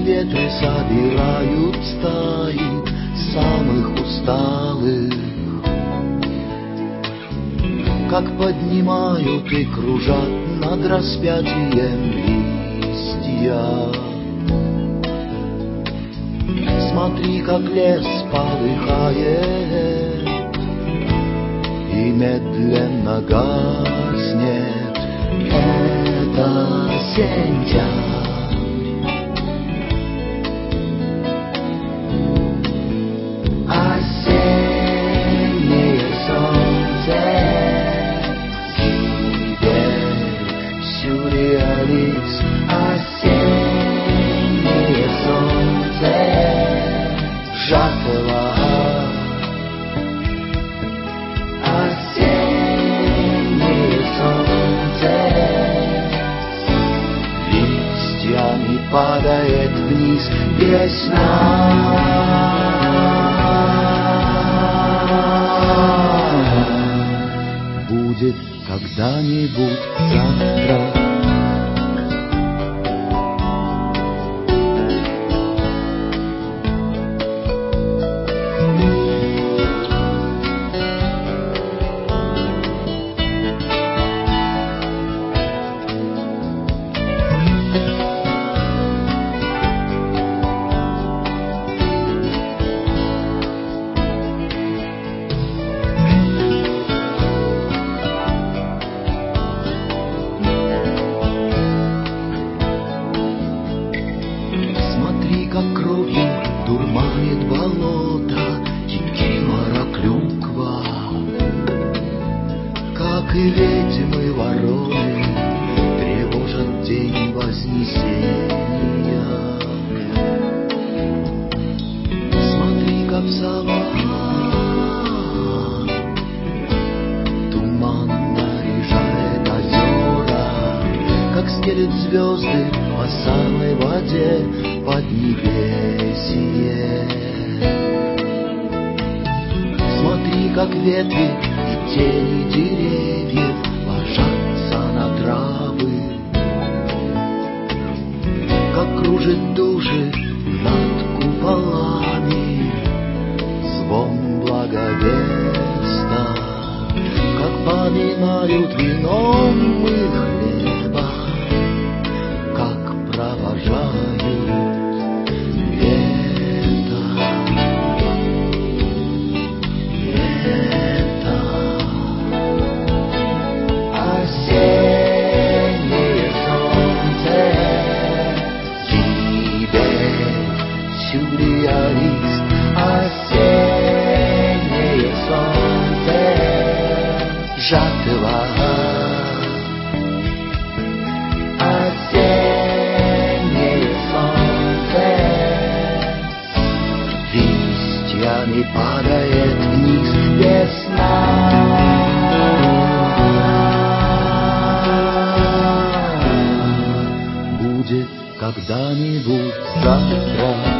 ветры собирают стаи самых усталых, как поднимают и кружат над распятием листья. Смотри, как лес полыхает и медленно гаснет. Это сентябрь. Осеннее солнце, гибель сюрреалист. Осеннее солнце сжатого. Осеннее солнце листьями падает вниз весна. Будет когда-нибудь завтра. Как кровью дурманит болото кикимора клюква, как и ведьмы вороны тревожат день Вознесения. Смотри, как в салах туман наряжает озера, как стелет звезды по самой воде поднебесье. Смотри, как ветви и тени деревьев ложатся на травы, как кружит души над куполами звон благовеста, как поминают вином и хлеба, как провожают сюрреалист. Осеннее солнце сжатого. Осеннее солнце листьями падает вниз весна. Будет когда-нибудь завтра.